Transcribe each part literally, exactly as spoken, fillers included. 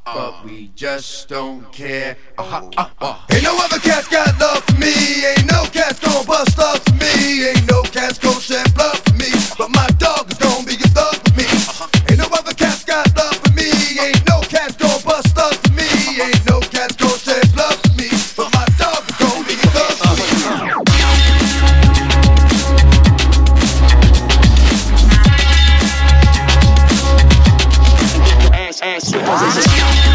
but we just don't care. Uh-huh, uh-uh. Ain't no other cats got love for me. Ain't no cats gon' bust love for me. Ain't no cats gon' shed blood for me. But my dog is gon' be a thug for me. Ain't no other cats got love for me. Ain't no cats gon' bust love for me. Ain't no cats gon' shed blood for me. But my dog is gon' be a thug for me. Ass, ass, position.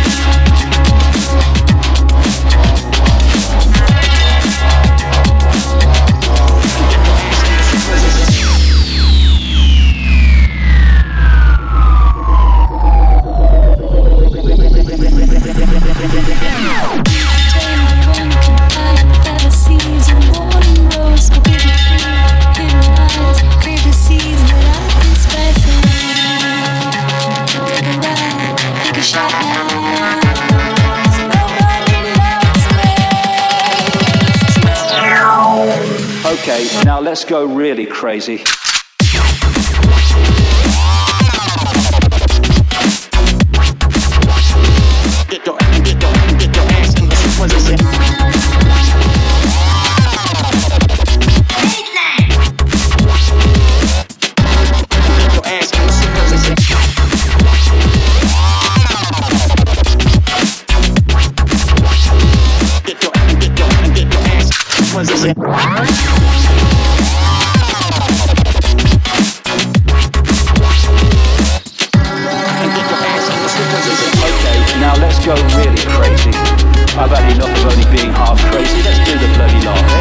Okay, now let's go really crazy. Get your, get your, get your ass in the position. Get your ass in the position. Get your, get your, get your ass in position. Now let's go really crazy. I've had enough of only being half crazy. Let's do the bloody lot, eh?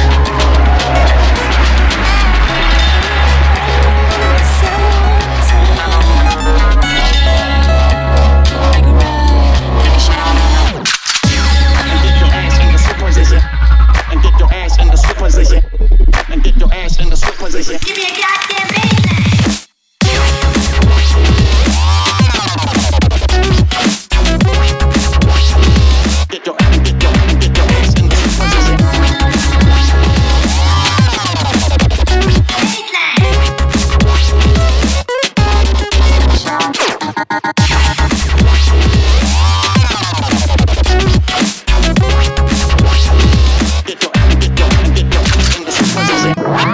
And get your ass in the switch position. And get your ass in the switch position. And get your ass in the switch position. Give me a goddamn baseline. Get your, get your, get your ass in the position. Get your, get your, get your ass in the position.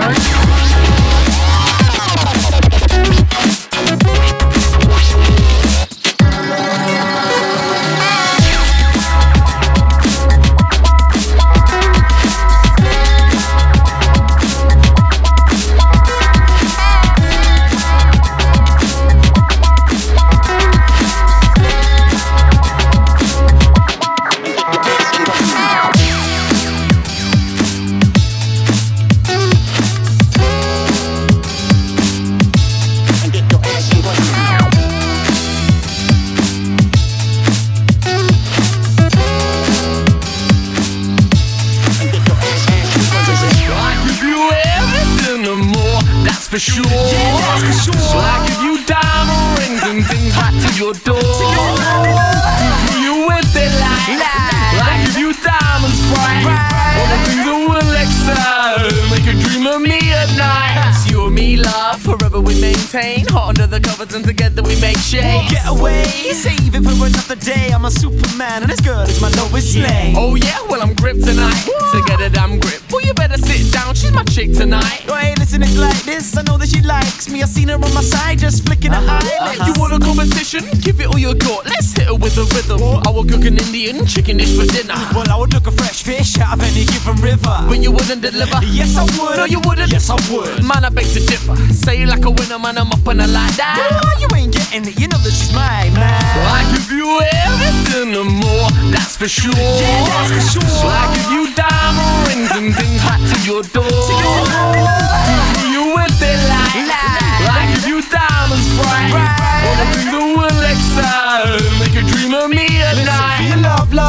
For sure. Yeah, that's for sure. So I give you diamond rings and things right to your door. To your door. Who you with it like? Like. I give you diamonds bright. Right. All the things that will excite. Make you dream of me at night. It's you and me, love. Forever we maintain. Hot under the covers and together we make shades. Get away, save it for another day. I'm a Superman and this girl is my Lois Lane. Oh yeah, well I'm gripped tonight. So get a damn grip. Well you better sit down, she's my chick tonight. Oh hey, listen, it's like this. I know that she likes me. I seen her on my side, just flicking her uh-huh, eyelids. Uh-huh. You want a competition? Give it all you got. Let's hit her with a rhythm. I will cook an Indian chicken dish for dinner. Well, I would cook a fresh fish out of any given river. But you wouldn't deliver. Yes, I would. No, you wouldn't. Yes, I would. Man, I beg to differ. Say it like a winner, man. I'm up on a like that. Well, you ain't getting it. You know that she's my man. I give you everything and more. That's for sure. Yeah, that's for sure. So I give you diamond rings and things hot to your door. To your door. Who you with it like? Like. I give you diamonds bright. Right. All the things that will excite. Make you dream of me at Listen, night. for your love, love, there is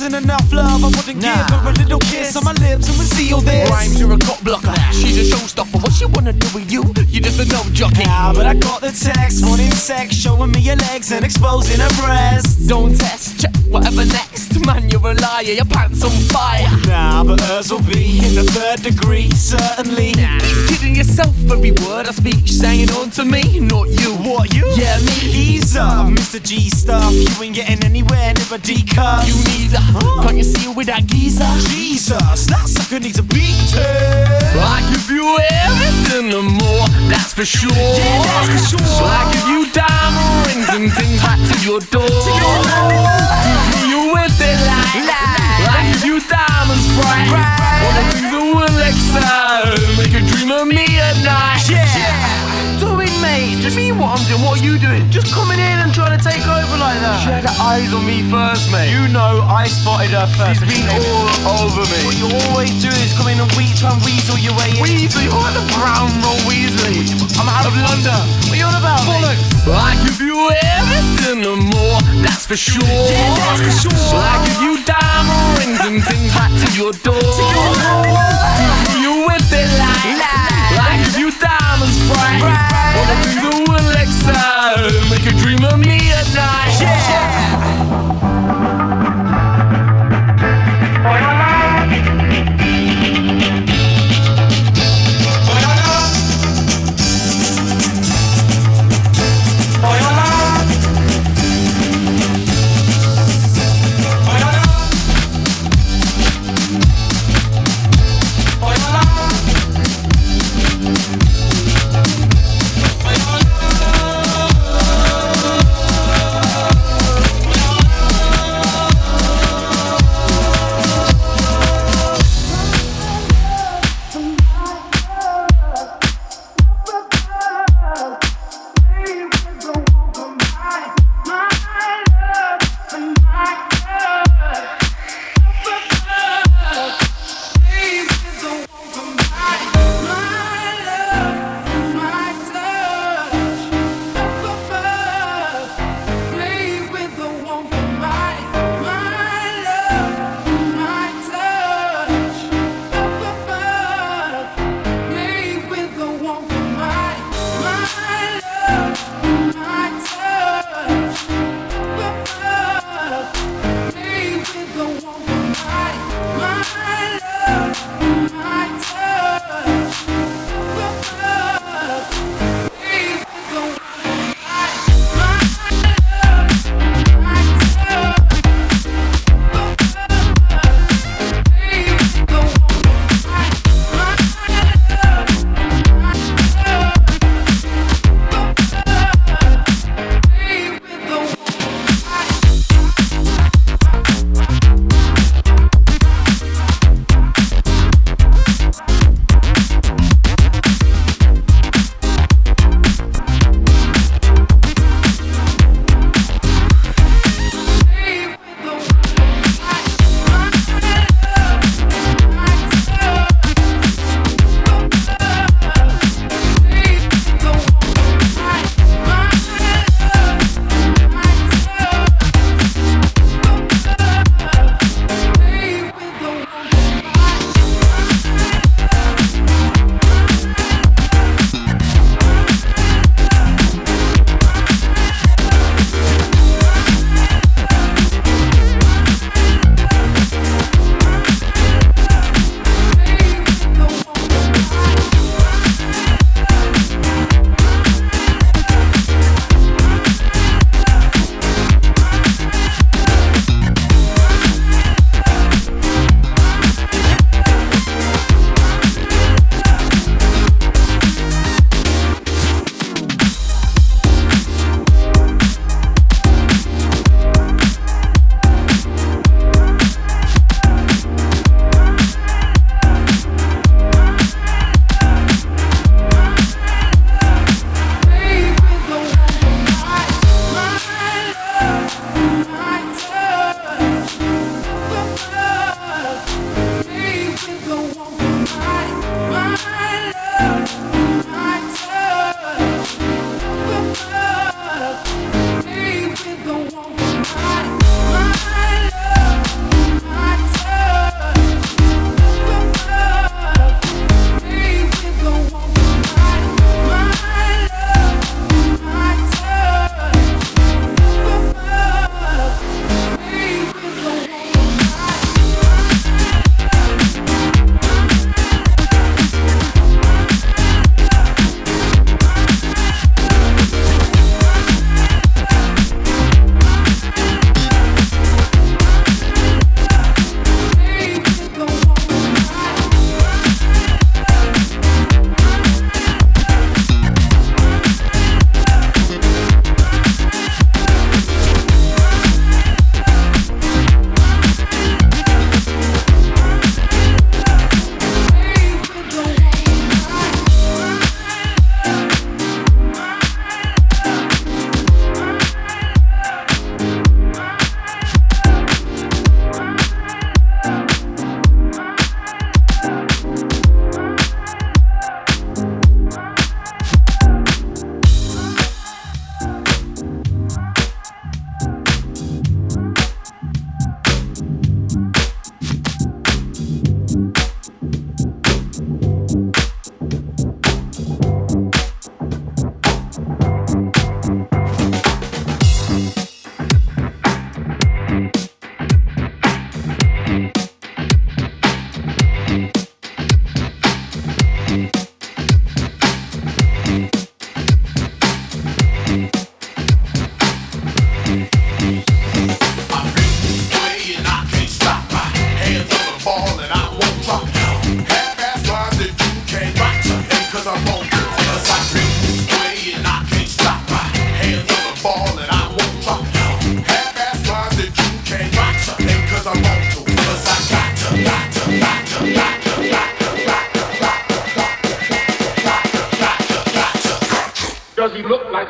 wasn't enough love I wouldn't nah. give her a little kiss on my lips and we'll seal this. Rhymes, you're a cock blocker, she's a showstopper. What she wanna do with you? You just a no jockey. Nah, but I got the text, wanting sex, showing me your legs and exposing her breasts. Don't test, check whatever next. Man, you're a liar, your pants on fire. Nah, but hers will be in the third degree, certainly. Nah. You kidding yourself, every word I speak saying on to me, not you. What, you? Yeah, me. Ease up, Mister G stuff. You ain't getting anywhere near a D cup. You neither. Huh? Can't you see with that geezer? Jesus, that sucker needs a beating. I give you everything and more, that's for sure. Yeah, that's for sure. So I give you diamond rings and things back to your door. To your door. Do you with it like? Like. I give you diamonds bright. Right. All the things that will excite, make you dream of me at night. Yeah. Doing, mate, just me what I'm doing, what are you doing? Just coming in and trying to take over like that. She had her eyes on me first, mate. You know I spotted her first. She's been all over me. What you always do is come in and we try and weasel your way in. Weasley, you're the brown roll Weasley. I'm out of London. What are you on about, mate? I give you everything and more, that's for sure. Yeah, that's for sure. So I give you diamond rings and things back to your door. To your door. Do you with it like? Like. I give you diamonds bright. Right. All the things that will excite, make you dream of me at night. Yeah.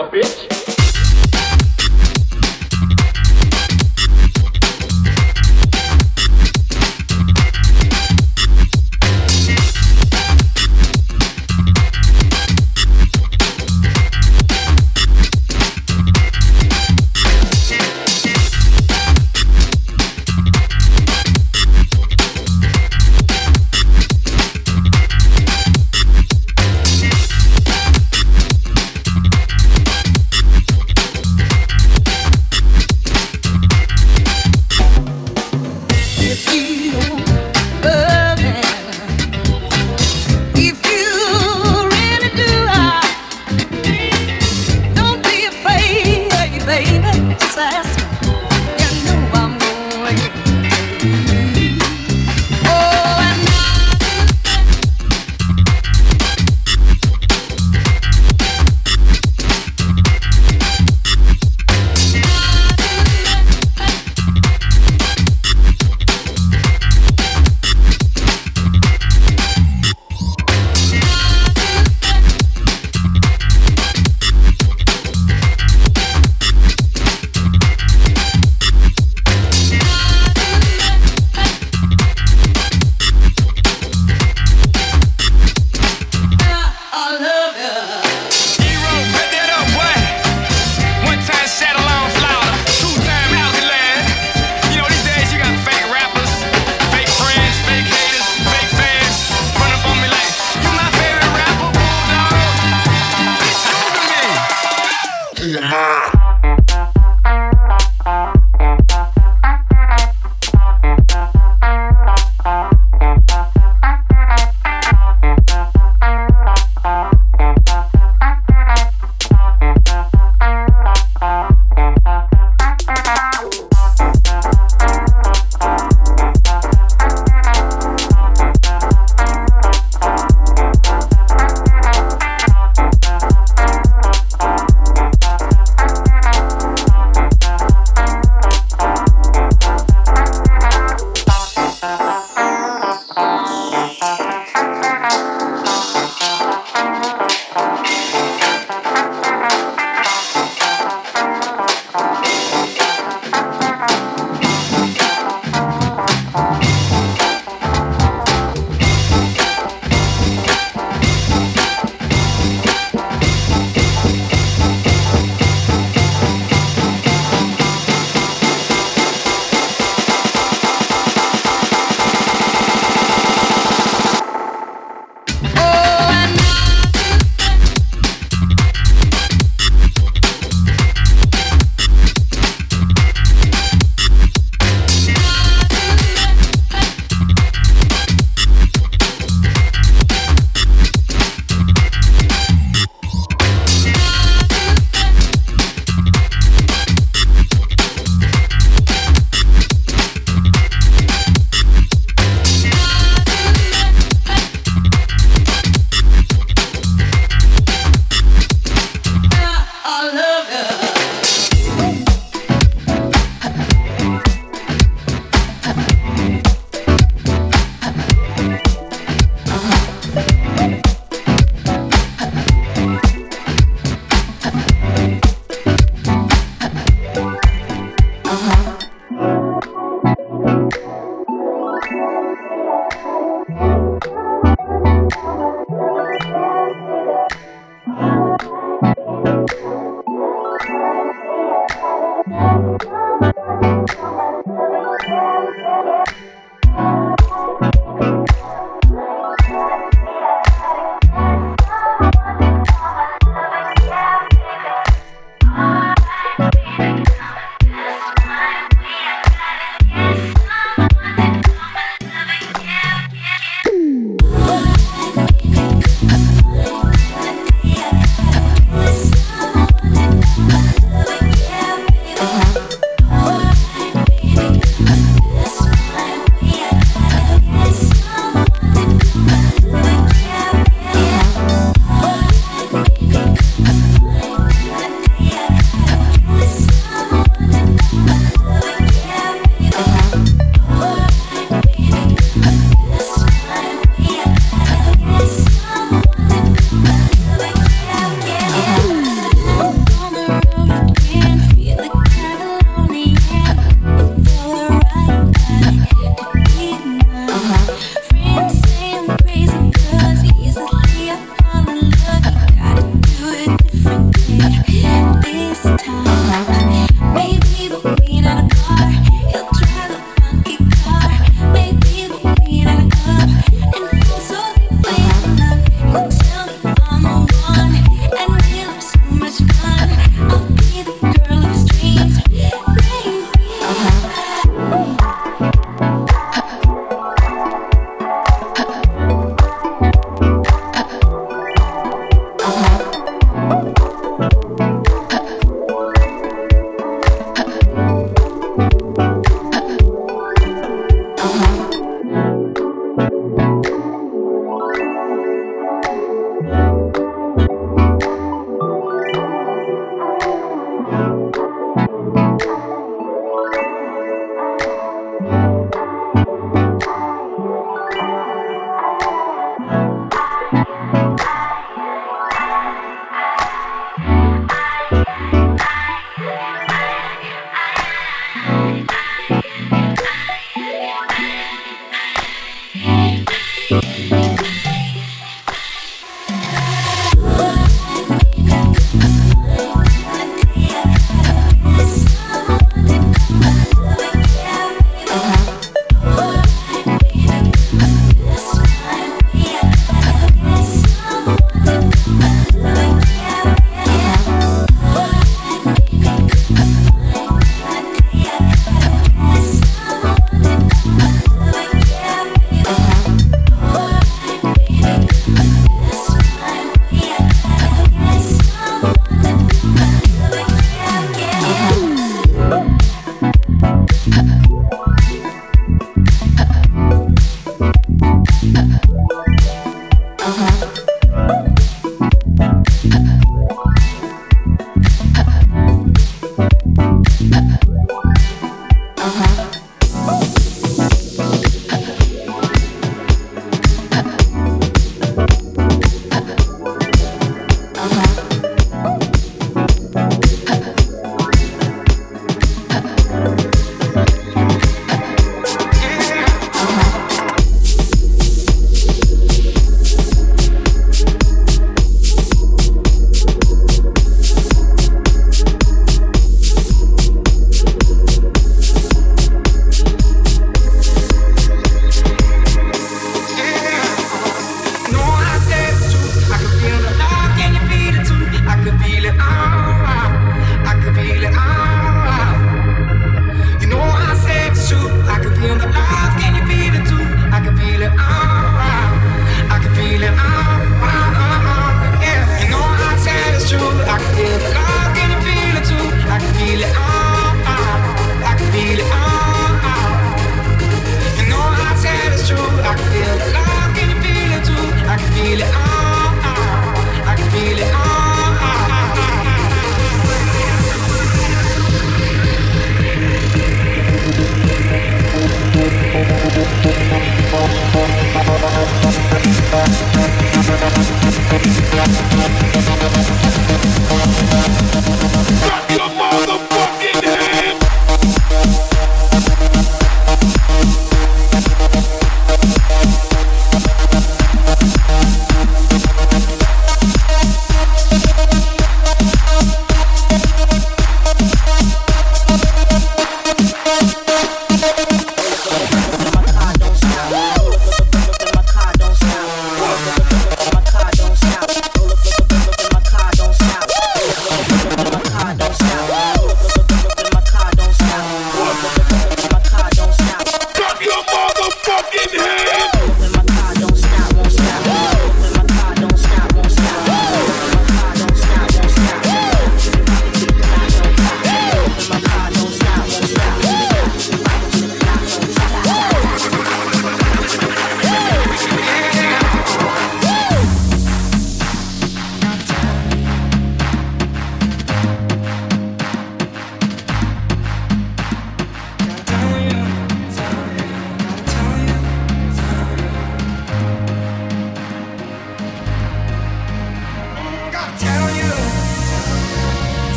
sucker, bitch.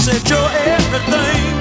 said you're everything.